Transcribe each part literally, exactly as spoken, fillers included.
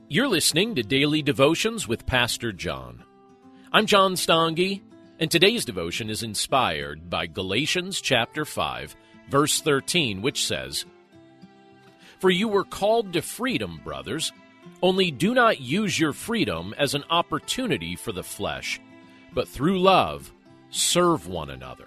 You're listening to Daily Devotions with Pastor John. I'm John Stange, and today's devotion is inspired by Galatians chapter five, verse thirteen, which says, "For you were called to freedom, brothers, only do not use your freedom as an opportunity for the flesh, but through love serve one another."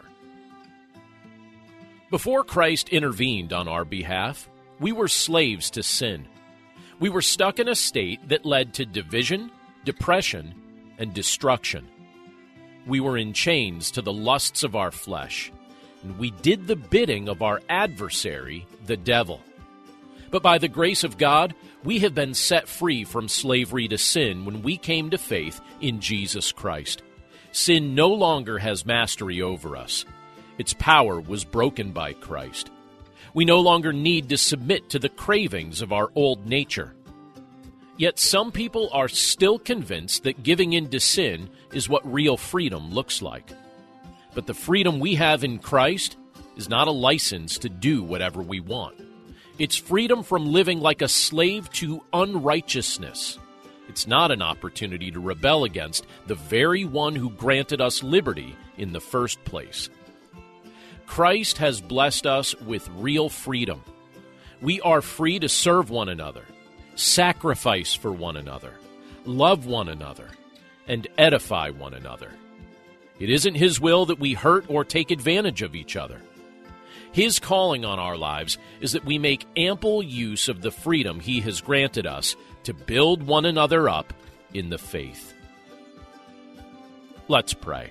Before Christ intervened on our behalf, we were slaves to sin. We were stuck in a state that led to division, depression, and destruction. We were in chains to the lusts of our flesh, and we did the bidding of our adversary, the devil. But by the grace of God, we have been set free from slavery to sin when we came to faith in Jesus Christ. Sin no longer has mastery over us. Its power was broken by Christ. We no longer need to submit to the cravings of our old nature. Yet some people are still convinced that giving in to sin is what real freedom looks like. But the freedom we have in Christ is not a license to do whatever we want. It's freedom from living like a slave to unrighteousness. It's not an opportunity to rebel against the very one who granted us liberty in the first place. Christ has blessed us with real freedom. We are free to serve one another, sacrifice for one another, love one another, and edify one another. It isn't His will that we hurt or take advantage of each other. His calling on our lives is that we make ample use of the freedom He has granted us to build one another up in the faith. Let's pray.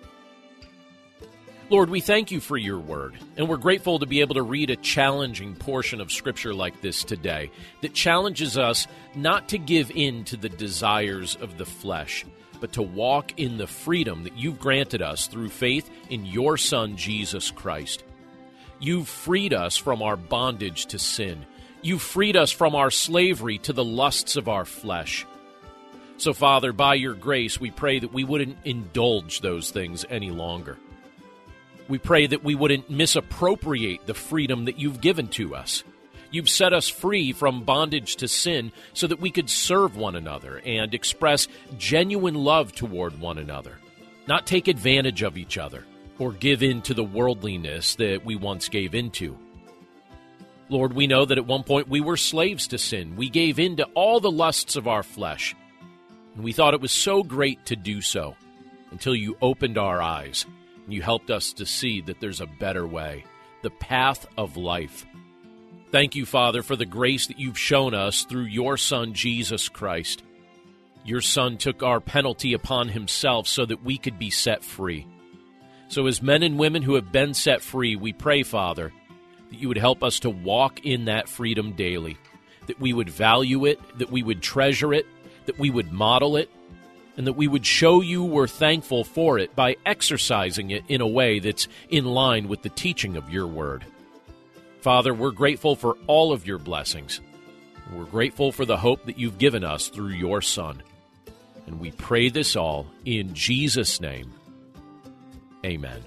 Lord, we thank you for your word, and we're grateful to be able to read a challenging portion of Scripture like this today that challenges us not to give in to the desires of the flesh, but to walk in the freedom that you've granted us through faith in your Son, Jesus Christ. You've freed us from our bondage to sin. You've freed us from our slavery to the lusts of our flesh. So, Father, by your grace, we pray that we wouldn't indulge those things any longer. We pray that we wouldn't misappropriate the freedom that you've given to us. You've set us free from bondage to sin so that we could serve one another and express genuine love toward one another, not take advantage of each other or give in to the worldliness that we once gave into. Lord, we know that at one point we were slaves to sin. We gave in to all the lusts of our flesh, and we thought it was so great to do so until you opened our eyes. You helped us to see that there's a better way, the path of life. Thank you, Father, for the grace that you've shown us through your Son, Jesus Christ. Your Son took our penalty upon himself so that we could be set free. So as men and women who have been set free, we pray, Father, that you would help us to walk in that freedom daily, that we would value it, that we would treasure it, that we would model it, and that we would show you we're thankful for it by exercising it in a way that's in line with the teaching of your word. Father, we're grateful for all of your blessings. We're grateful for the hope that you've given us through your Son. And we pray this all in Jesus' name. Amen.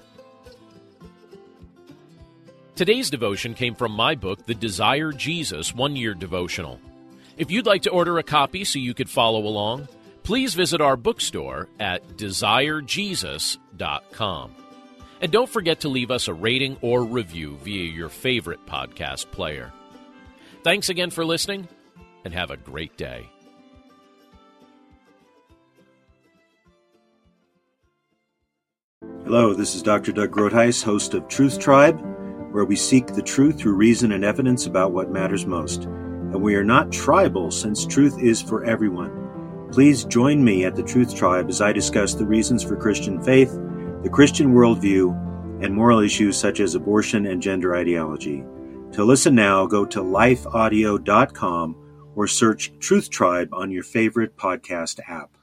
Today's devotion came from my book, The Desire Jesus One-Year Devotional. If you'd like to order a copy so you could follow along, please visit our bookstore at desire jesus dot com. And don't forget to leave us a rating or review via your favorite podcast player. Thanks again for listening, and have a great day. Hello, this is Doctor Doug Groothuis, host of Truth Tribe, where we seek the truth through reason and evidence about what matters most. And we are not tribal, since truth is for everyone. Please join me at the Truth Tribe as I discuss the reasons for Christian faith, the Christian worldview, and moral issues such as abortion and gender ideology. To listen now, go to life audio dot com or search Truth Tribe on your favorite podcast app.